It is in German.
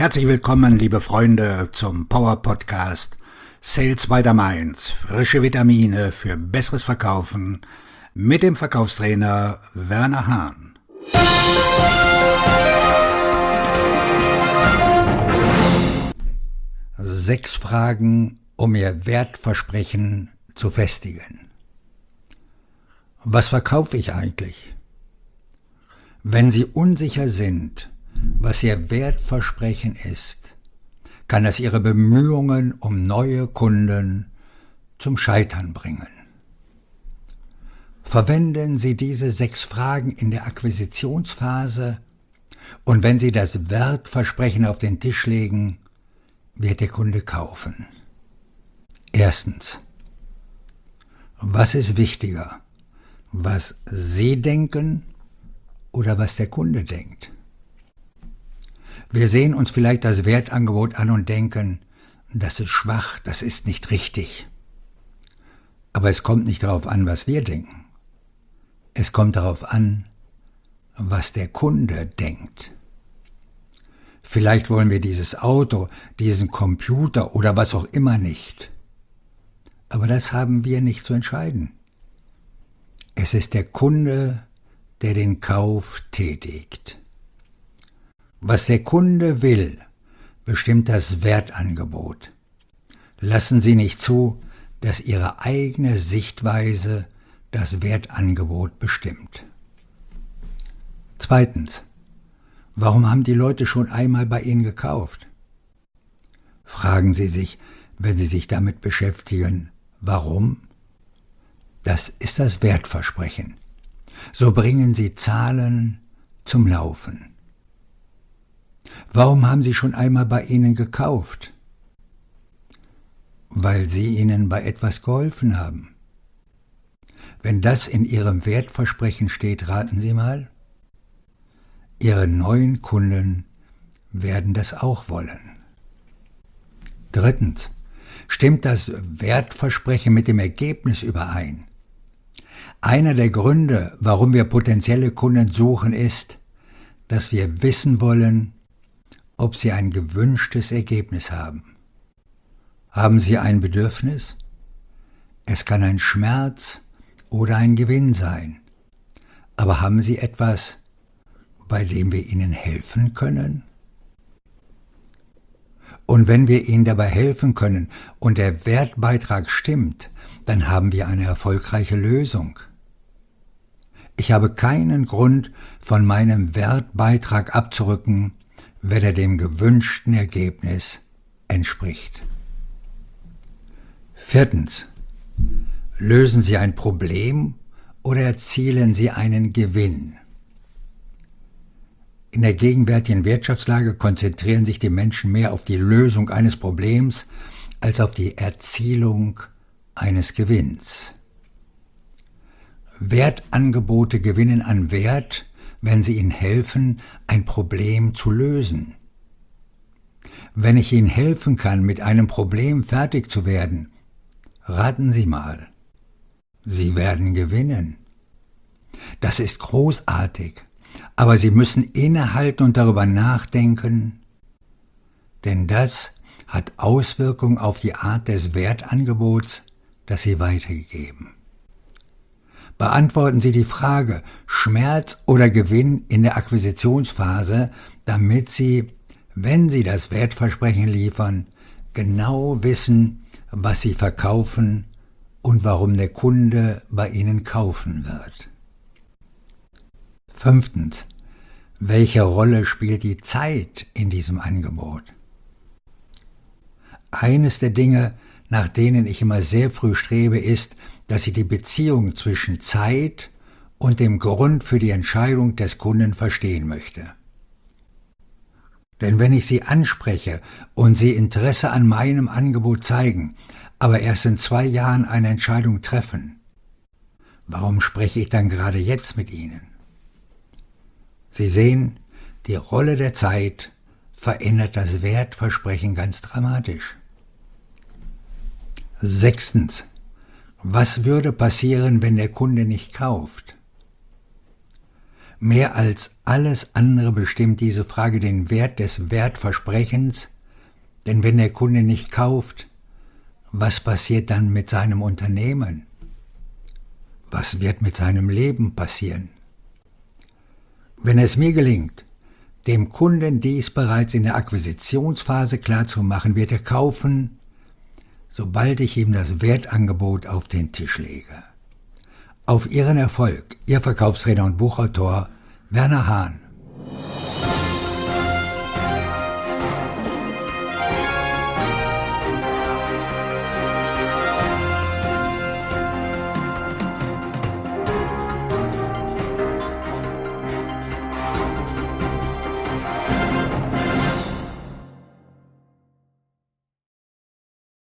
Herzlich willkommen, liebe Freunde, zum Power Podcast Sales by the Mainz. Frische Vitamine für besseres Verkaufen mit dem Verkaufstrainer Werner Hahn. Sechs Fragen, um Ihr Wertversprechen zu festigen. Was verkaufe ich eigentlich? Wenn Sie unsicher sind, was Ihr Wertversprechen ist, kann das Ihre Bemühungen um neue Kunden zum Scheitern bringen. Verwenden Sie diese 6 Fragen in der Akquisitionsphase und wenn Sie das Wertversprechen auf den Tisch legen, wird der Kunde kaufen. Erstens. Was ist wichtiger? Was Sie denken oder was der Kunde denkt? Wir sehen uns vielleicht das Wertangebot an und denken, das ist schwach, das ist nicht richtig. Aber es kommt nicht darauf an, was wir denken. Es kommt darauf an, was der Kunde denkt. Vielleicht wollen wir dieses Auto, diesen Computer oder was auch immer nicht. Aber das haben wir nicht zu entscheiden. Es ist der Kunde, der den Kauf tätigt. Was der Kunde will, bestimmt das Wertangebot. Lassen Sie nicht zu, dass Ihre eigene Sichtweise das Wertangebot bestimmt. Zweitens. Warum haben die Leute schon einmal bei Ihnen gekauft? Fragen Sie sich, wenn Sie sich damit beschäftigen, warum? Das ist das Wertversprechen. So bringen Sie Zahlen zum Laufen. Warum haben Sie schon einmal bei Ihnen gekauft? Weil Sie ihnen bei etwas geholfen haben. Wenn das in Ihrem Wertversprechen steht, raten Sie mal. Ihre neuen Kunden werden das auch wollen. Drittens. Stimmt das Wertversprechen mit dem Ergebnis überein? Einer der Gründe, warum wir potenzielle Kunden suchen, ist, dass wir wissen wollen, ob sie ein gewünschtes Ergebnis haben. Haben Sie ein Bedürfnis? Es kann ein Schmerz oder ein Gewinn sein. Aber haben Sie etwas, bei dem wir Ihnen helfen können? Und wenn wir Ihnen dabei helfen können und der Wertbeitrag stimmt, dann haben wir eine erfolgreiche Lösung. Ich habe keinen Grund, von meinem Wertbeitrag abzurücken, wenn er dem gewünschten Ergebnis entspricht. Viertens. Lösen Sie ein Problem oder erzielen Sie einen Gewinn? In der gegenwärtigen Wirtschaftslage konzentrieren sich die Menschen mehr auf die Lösung eines Problems als auf die Erzielung eines Gewinns. Wertangebote gewinnen an Wert, wenn sie Ihnen helfen, ein Problem zu lösen. Wenn ich Ihnen helfen kann, mit einem Problem fertig zu werden, raten Sie mal, Sie werden gewinnen. Das ist großartig, aber Sie müssen innehalten und darüber nachdenken, denn das hat Auswirkungen auf die Art des Wertangebots, das Sie weitergeben. Beantworten Sie die Frage Schmerz oder Gewinn in der Akquisitionsphase, damit Sie, wenn Sie das Wertversprechen liefern, genau wissen, was Sie verkaufen und warum der Kunde bei Ihnen kaufen wird. Fünftens. Welche Rolle spielt die Zeit in diesem Angebot? Eines der Dinge, nach denen ich immer sehr früh strebe, ist, dass ich die Beziehung zwischen Zeit und dem Grund für die Entscheidung des Kunden verstehen möchte. Denn wenn ich Sie anspreche und Sie Interesse an meinem Angebot zeigen, aber erst in 2 Jahren eine Entscheidung treffen, warum spreche ich dann gerade jetzt mit Ihnen? Sie sehen, die Rolle der Zeit verändert das Wertversprechen ganz dramatisch. Sechstens. Was würde passieren, wenn der Kunde nicht kauft? Mehr als alles andere bestimmt diese Frage den Wert des Wertversprechens, denn wenn der Kunde nicht kauft, was passiert dann mit seinem Unternehmen? Was wird mit seinem Leben passieren? Wenn es mir gelingt, dem Kunden dies bereits in der Akquisitionsphase klarzumachen, wird er kaufen, sobald ich ihm das Wertangebot auf den Tisch lege. Auf Ihren Erfolg, Ihr Verkaufsredner und Buchautor Werner Hahn.